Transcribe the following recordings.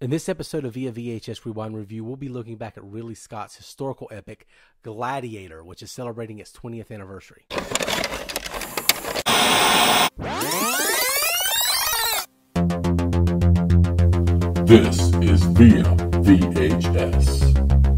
In this episode of Via VHS Rewind Review, we'll be looking back at Ridley Scott's historical epic, Gladiator, which is celebrating its 20th anniversary. This is Via VHS.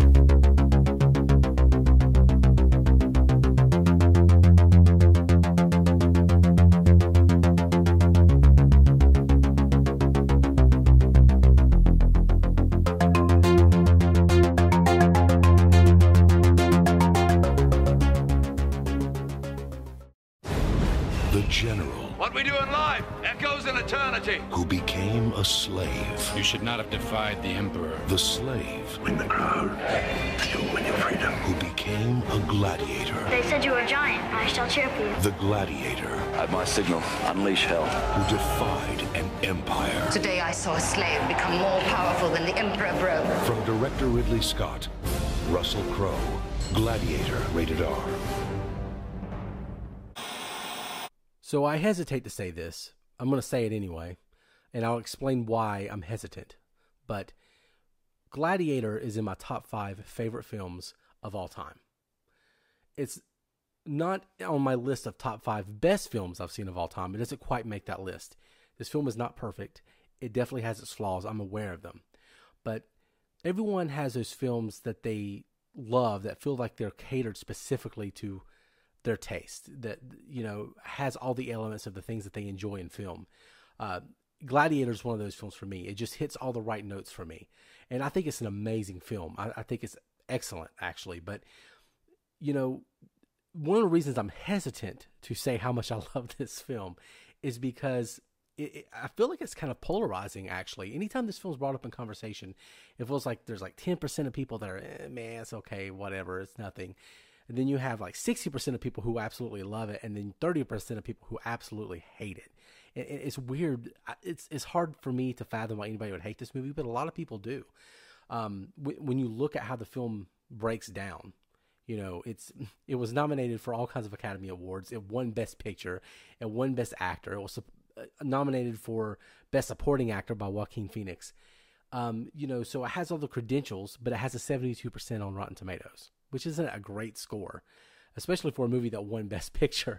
The general What we do in life echoes in eternity. who became a slave. You should not have defied the Emperor. The slave Win the crowd, you'll win your freedom. who became a gladiator. They said you were a giant. I shall cheer for you. The gladiator At my signal, unleash hell. who defied an empire. Today I saw a slave become more powerful than the Emperor broke. From director Ridley Scott, Russell Crowe, Gladiator, rated R. So I hesitate to say this. I'm going to say it anyway, and I'll explain why I'm hesitant. But Gladiator is in my top 5 favorite films of all time. It's not on my list of top 5 best films I've seen of all time. It doesn't quite make that list. This film is not perfect. It definitely has its flaws. I'm aware of them. But everyone has those films that they love that feel like they're catered specifically to their taste, that, you know, has all the elements of the things that they enjoy in film. Gladiator is one of those films for me. It just hits all the right notes for me. And I think it's an amazing film. I think it's excellent, actually. But, you know, one of the reasons I'm hesitant to say how much I love this film is because I feel like it's kind of polarizing, actually. Anytime this film's brought up in conversation, it feels like there's like 10% of people that are, man, it's okay, whatever, it's nothing. And then you have like 60% of people who absolutely love it, and then 30% of people who absolutely hate it. It's weird. It's hard for me to fathom why anybody would hate this movie, but a lot of people do. When you look at how the film breaks down, you know, it was nominated for all kinds of Academy Awards. It won Best Picture. It won Best Actor. It was nominated for Best Supporting Actor by Joaquin Phoenix. You know, so it has all the credentials, but it has a 72% on Rotten Tomatoes, which isn't a great score, especially for a movie that won Best Picture.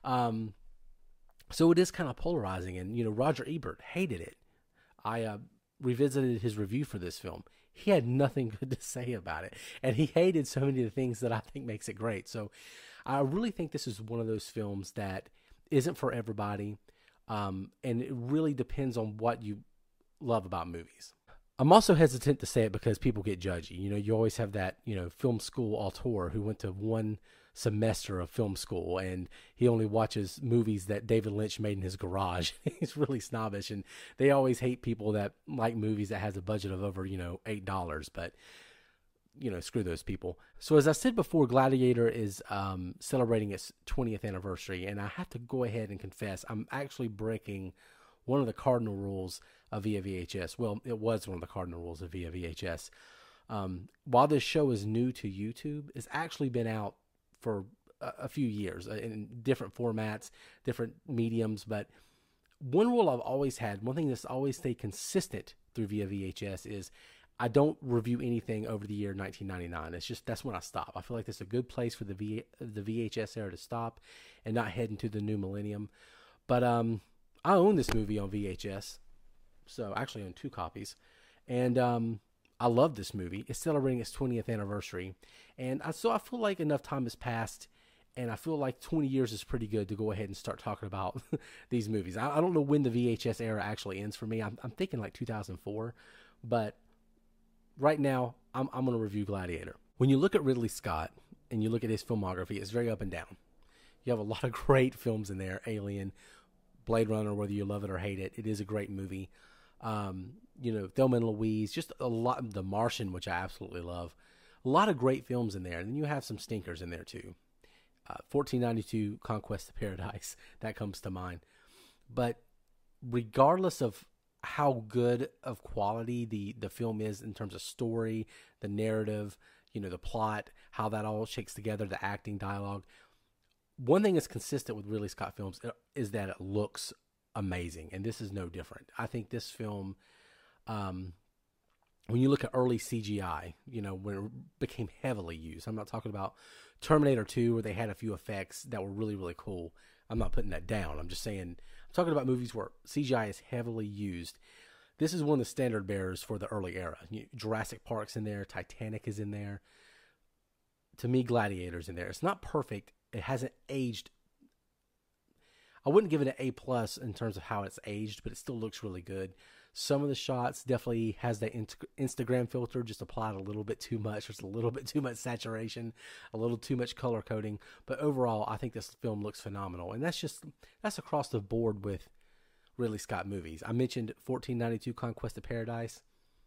So it is kind of polarizing. And, you know, Roger Ebert hated it. I revisited his review for this film. He had nothing good to say about it. And he hated so many of the things that I think makes it great. So I really think this is one of those films that isn't for everybody. And it really depends on what you love about movies. I'm also hesitant to say it because people get judgy. You know, you always have that, you know, film school auteur who went to one semester of film school and he only watches movies that David Lynch made in his garage. He's really snobbish, and they always hate people that like movies that has a budget of over, you know, $8. But, you know, screw those people. So as I said before, Gladiator is celebrating its 20th anniversary, and I have to go ahead and confess I'm actually breaking one of the cardinal rules of Via VHS. Well, it was one of the cardinal rules of Via VHS. While this show is new to YouTube, it's actually been out for a few years in different formats, different mediums. But one rule I've always had, one thing that's always stayed consistent through Via VHS is I don't review anything over the year 1999. It's just, that's when I stop. I feel like that's a good place for the VHS era to stop and not head into the new millennium. But I own this movie on VHS. So I actually own 2 copies. And I love this movie. It's celebrating its 20th anniversary. And so I feel like enough time has passed, and I feel like 20 years is pretty good to go ahead and start talking about these movies. I don't know when the VHS era actually ends for me. I'm thinking like 2004. But right now, I'm going to review Gladiator. When you look at Ridley Scott and you look at his filmography, it's very up and down. You have a lot of great films in there. Alien, Blade Runner, whether you love it or hate it, it is a great movie. You know, Thelma and Louise, just a lot. The Martian, which I absolutely love. A lot of great films in there. And then you have some stinkers in there too. 1492, Conquest of Paradise, that comes to mind. But regardless of how good of quality the film is in terms of story, the narrative, you know, the plot, how that all shakes together, the acting, dialogue, one thing that's consistent with Ridley Scott films is that it looks amazing, and this is no different. I think this film when you look at early CGI, when it became heavily used, I'm not talking about Terminator 2 where they had a few effects that were really, really cool. I'm not putting that down. I'm just saying, I'm talking about movies where CGI is heavily used. This is one of the standard bearers for the early era. Jurassic Park's in there. Titanic is in there. To me, Gladiator's in there. It's not perfect. It hasn't aged. I wouldn't give it an A+ in terms of how it's aged, but it still looks really good. Some of the shots definitely has that Instagram filter just applied a little bit too much. There's a little bit too much saturation, a little too much color coding. But overall, I think this film looks phenomenal. And that's across the board with Ridley Scott movies. I mentioned 1492 Conquest of Paradise.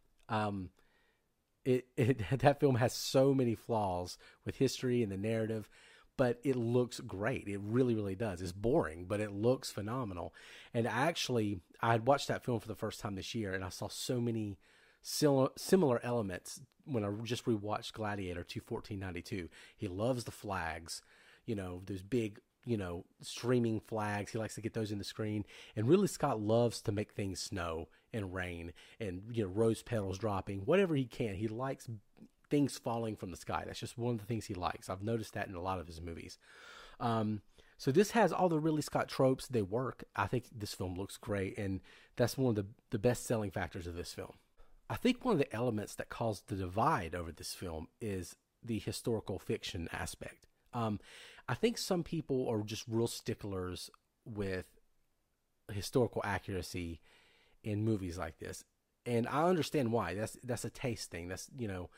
That film has so many flaws with history and the narrative, but it looks great. It really, really does. It's boring, but it looks phenomenal. And actually, I had watched that film for the first time this year, and I saw so many similar elements when I just rewatched Gladiator to 1492. He loves the flags, those big, streaming flags. He likes to get those in the screen. And Ridley Scott loves to make things snow and rain and, rose petals dropping, whatever he can. He likes things falling from the sky. That's just one of the things he likes. I've noticed that in a lot of his movies. So this has all the Ridley Scott tropes. They work. I think this film looks great, and that's one of the best selling factors of this film. I think one of the elements that caused the divide over this film is the historical fiction aspect. I think some people are just real sticklers with historical accuracy in movies like this, and I understand why. That's a taste thing. That's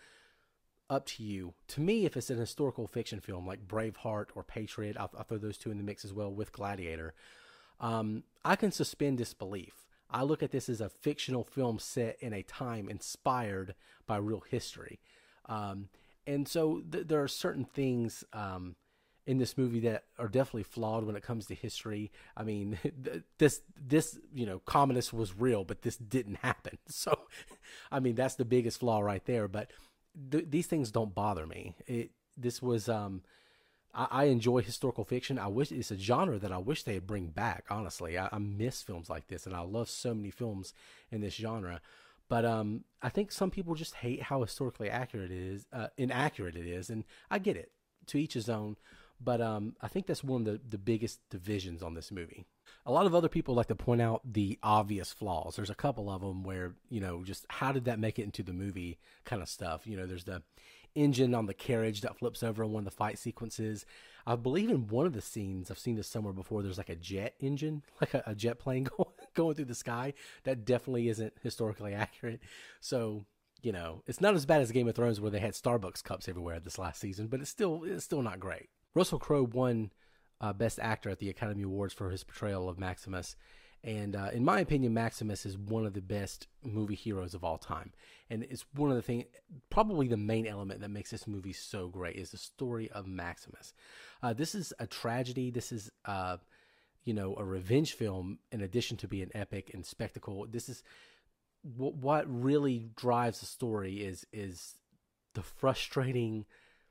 up to you. To me, if it's an historical fiction film like Braveheart or Patriot, I'll throw those two in the mix as well with Gladiator. I can suspend disbelief. I look at this as a fictional film set in a time inspired by real history. And so there are certain things in this movie that are definitely flawed when it comes to history. I mean, this communist was real, but this didn't happen. So, I mean, that's the biggest flaw right there. But these things don't bother me. This was I enjoy historical fiction. I wish it's a genre that I wish they'd bring back. Honestly, I miss films like this, and I love so many films in this genre. But I think some people just hate how historically inaccurate it is, and I get it. To each his own. But I think that's one of the biggest divisions on this movie. A lot of other people like to point out the obvious flaws. There's a couple of them where, just how did that make it into the movie kind of stuff. There's the engine on the carriage that flips over in one of the fight sequences. I believe in one of the scenes, I've seen this somewhere before, there's like a jet engine, like a jet plane going through the sky. That definitely isn't historically accurate. So, it's not as bad as Game of Thrones where they had Starbucks cups everywhere this last season, but it's still not great. Russell Crowe won Best Actor at the Academy Awards for his portrayal of Maximus. And in my opinion, Maximus is one of the best movie heroes of all time. And it's one of the things, probably the main element that makes this movie so great is the story of Maximus. This is a tragedy. This is, a revenge film in addition to being epic and spectacle. This is what really drives the story is the frustrating,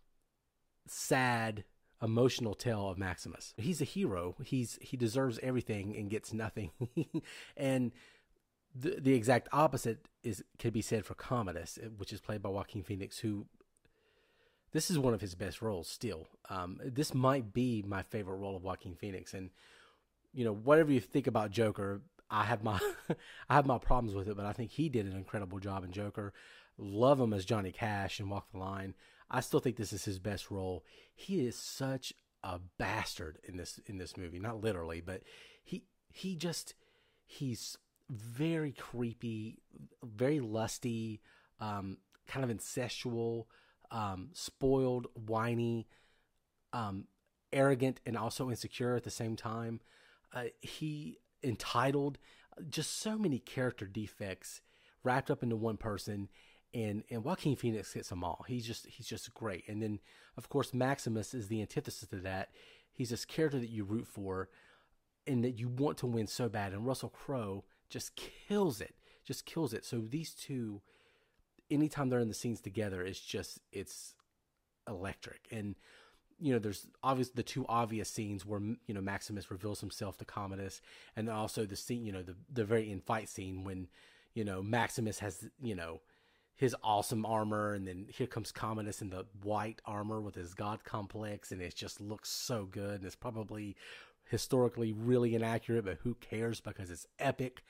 sad, emotional tale of Maximus. He's a hero. He deserves everything and gets nothing. And the exact opposite can be said for Commodus, which is played by Joaquin Phoenix, who this is one of his best roles still. This might be my favorite role of Joaquin Phoenix. And whatever you think about Joker, I have my problems with it, but I think he did an incredible job in Joker. Love him as Johnny Cash and Walk the Line. I still think this is his best role. He is such a bastard in this movie. Not literally, but he's very creepy, very lusty, kind of incestual, spoiled, whiny, arrogant, and also insecure at the same time. He entitled, just so many character defects wrapped up into one person. And Joaquin Phoenix hits them all. He's just great. And then, of course, Maximus is the antithesis to that. He's this character that you root for and that you want to win so bad. And Russell Crowe just kills it. So these two, anytime they're in the scenes together, it's electric. And, there's obviously the two obvious scenes where, Maximus reveals himself to Commodus. And then also the scene, the very in fight scene when, Maximus has, his awesome armor, and then here comes Commodus in the white armor with his god complex, and it just looks so good, and it's probably historically really inaccurate, but who cares because it's epic.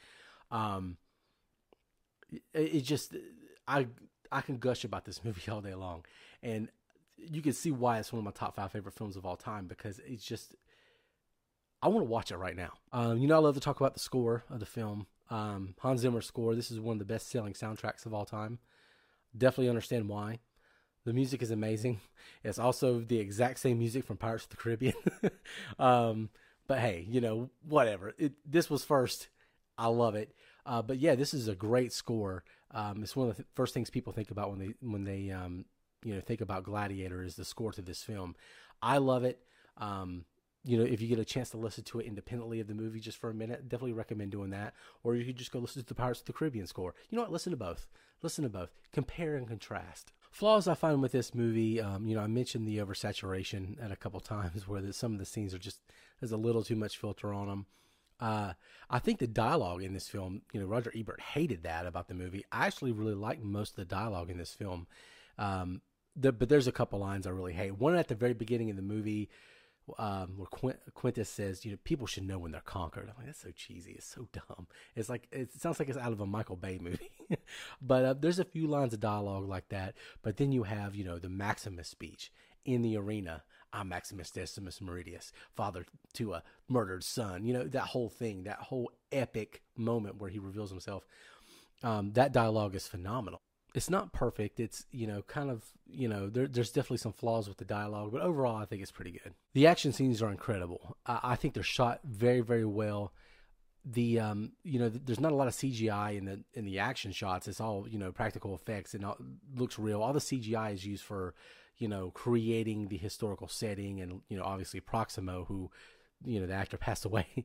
It just, I can gush about this movie all day long, and you can see why it's one of my top 5 favorite films of all time, because it's just, I want to watch it right now. I love to talk about the score of the film. Hans Zimmer's score, this is one of the best selling soundtracks of all time. Definitely understand why. The music is amazing. It's also the exact same music from Pirates of the Caribbean. But hey, whatever. This was first. I love it. But yeah, this is a great score. It's one of the first things people think about when they think about Gladiator, is the score to this film. I love it. If you get a chance to listen to it independently of the movie just for a minute, definitely recommend doing that. Or you could just go listen to the Pirates of the Caribbean score. You know what? Listen to both. Compare and contrast. Flaws I find with this movie, I mentioned the oversaturation at a couple times, where some of the scenes are just, there's a little too much filter on them. I think the dialogue in this film, Roger Ebert hated that about the movie. I actually really like most of the dialogue in this film. But there's a couple lines I really hate. One at the very beginning of the movie, where Quintus says, people should know when they're conquered. I'm like, that's so cheesy. It's so dumb. It's like, it sounds like it's out of a Michael Bay movie. But there's a few lines of dialogue like that. But then you have, the Maximus speech in the arena. I'm Maximus Decimus Meridius, father to a murdered son. That whole thing, that whole epic moment where he reveals himself. That dialogue is phenomenal. It's not perfect. It's, there's definitely some flaws with the dialogue, but overall I think it's pretty good. The action scenes are incredible. I think they're shot very, very well. There's not a lot of CGI in the action shots. It's all, practical effects, and it looks real. All the CGI is used for, creating the historical setting, and, obviously Proximo, who, the actor passed away,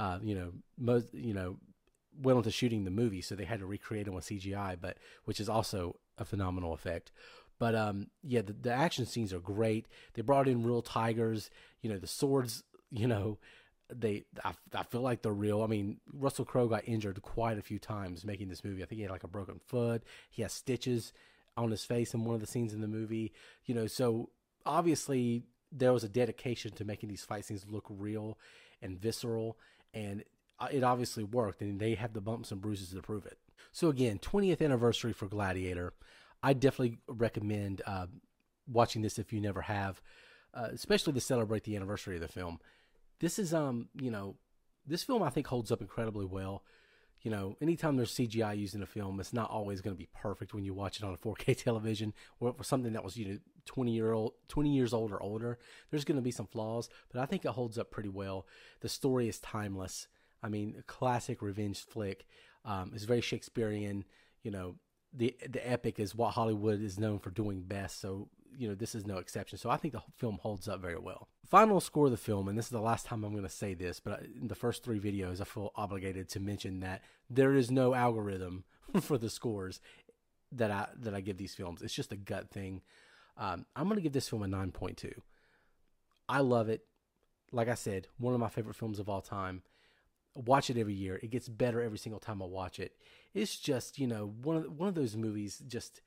went on to shooting the movie, so they had to recreate him with CGI, which is also a phenomenal effect. But the action scenes are great. They brought in real tigers. The swords, I feel like they're real. I mean, Russell Crowe got injured quite a few times making this movie. I think he had like a broken foot. He has stitches on his face in one of the scenes in the movie. So obviously there was a dedication to making these fight scenes look real and visceral, and it obviously worked, and they have the bumps and bruises to prove it. So again, 20th anniversary for Gladiator. I definitely recommend watching this if you never have, especially to celebrate the anniversary of the film. This is, this film I think holds up incredibly well. Anytime there's CGI used in a film, it's not always going to be perfect when you watch it on a 4K television or for something that was 20 years old or older. There's going to be some flaws, but I think it holds up pretty well. The story is timeless. I mean, a classic revenge flick. It's very Shakespearean. The epic is what Hollywood is known for doing best. So, this is no exception. So I think the film holds up very well. Final score of the film, and this is the last time I'm going to say this, but in the first 3 videos, I feel obligated to mention that there is no algorithm for the scores that I give these films. It's just a gut thing. I'm going to give this film a 9.2. I love it. Like I said, one of my favorite films of all time. Watch it every year. It gets better every single time I watch it. It's just, one of those movies, just,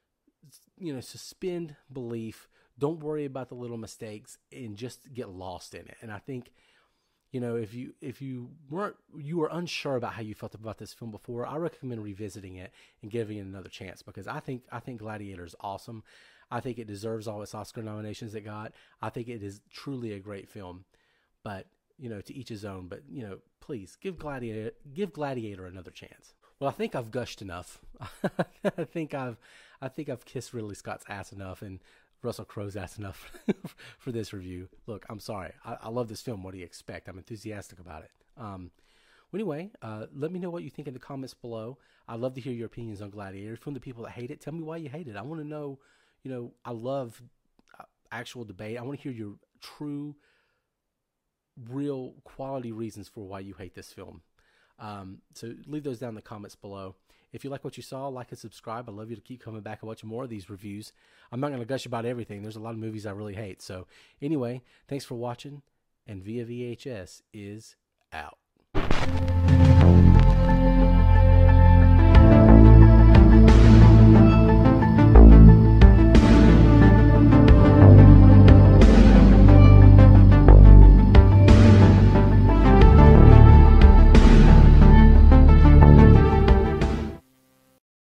suspend belief. Don't worry about the little mistakes and just get lost in it. And I think, if you were unsure about how you felt about this film before, I recommend revisiting it and giving it another chance, because I think Gladiator is awesome. I think it deserves all its Oscar nominations it got. I think it is truly a great film, but to each his own. But please give Gladiator another chance. Well, I think I've gushed enough. I think I've kissed Ridley Scott's ass enough and Russell Crowe's ass enough for this review. Look, I'm sorry. I love this film. What do you expect? I'm enthusiastic about it. Anyway, let me know what you think in the comments below. I'd love to hear your opinions on Gladiator. From the people that hate it, tell me why you hate it. I want to know. I love actual debate. I want to hear your true, real quality reasons for why you hate this film. So leave those down in the comments below. If you like what you saw, like and subscribe. I'd love you to keep coming back and watching more of these reviews. I'm not going to gush about everything. There's a lot of movies I really hate. So anyway, thanks for watching, and Via VHS is out.